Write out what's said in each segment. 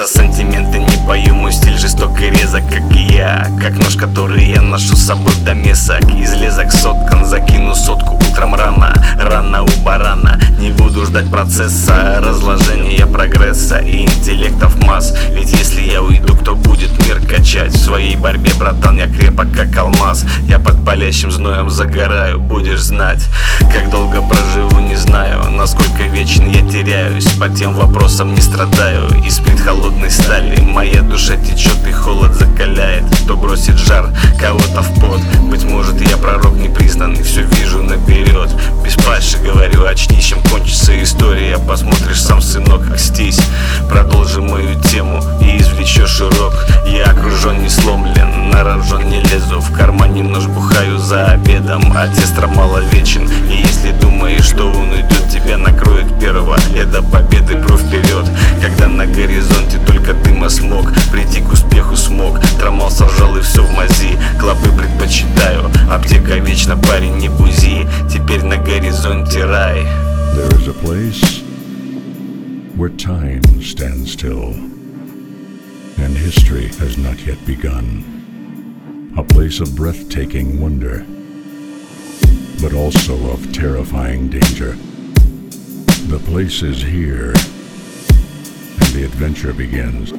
За сантименты не пою, мой стиль жесток и резок, как и я. Как нож, который я ношу с собой до месок. Из лесок соткан, закину сотку утром рано. Рано у барана, не буду ждать процесса, разложения прогресса и интеллектов масс. Ведь если я уйду, кто будет мир качать? В своей борьбе, братан, я крепок как алмаз. Я под палящим зноем загораю, будешь знать. Как долго проживу, не знаю, насколько вечен я теряюсь. По тем вопросам не страдаю, испит холодной стали. Моя душа течет и холод закаляет. Кто бросит жар, кого-то в пот. Быть может, я пророк непризнанный, все вижу наперед. Без пальши говорю, очнись, чем кончится история. Посмотришь сам, сынок, окстись. Продолжи мою тему и извлечешь урок. Я окружен, не сломлен, на рожон не лезу. В кармане нож, бухаю за обедом. Отец маловечен, и если думаешь, что он уйдет, тебя накроет первого. Я до победы пру вперед, когда на горизонте только дыма смог. Прийти к успеху смог, трамал сожал и все в мази. Клопы предпочитаю, аптека вечно, парень, не бузи. Теперь на горизонте рай. There is a place where time stands still and history has not yet begun. A place of breathtaking wonder, but also of terrifying danger. The place is here, and the adventure begins.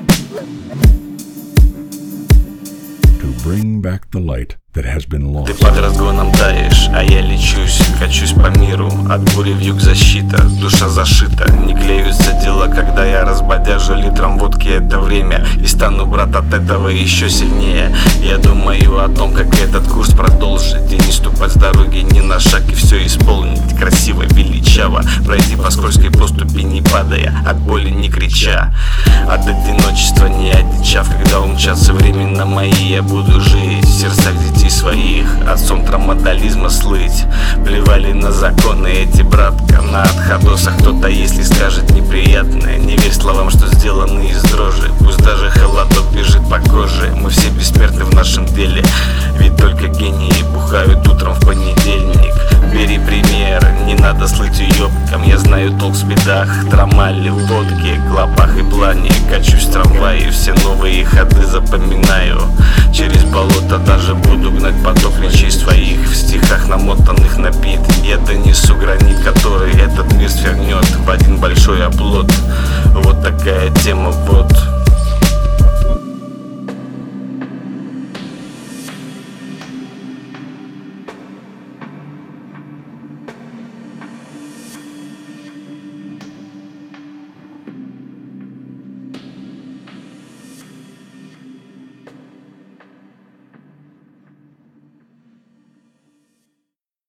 To bring back the light that has been lost. Ты под разгоном таешь, а я лечусь, качусь по миру. От бури вьюг защита, душа зашита. Не клеются дела, когда я разбодяжу литром водки это время. И стану, брат, от этого еще сильнее. Я думаю о том, как этот курс продолжить. И не ступать с дороги ни на шаг, и все исполнить красиво, величаво. Пройти по скользкой поступи, не падая, от боли не крича. От одиночества не одичав, когда умчатся времена мои, я буду жить в сердцах детей своих, отцом травматолизма слыть. Плевали на законы эти, братка, на отходосах кто-то, если скажет неприятное. Не верь словам, что сделаны из дрожи. Пусть даже холодок бежит по коже. Мы все бессмертны в нашем деле, ведь только гении бухают утром в понедельник. Бери пример, не надо слыть уёбком. Я знаю толк в бедах, трамале, водке, клопах и плане. Качусь в трамвае, все новые ходы запоминаю. Через болото даже буду гнать поток речей своих. В стихах, намотанных на бит, я донесу гранит, который этот мир свернет в один большой оплот. Вот такая тема, вот.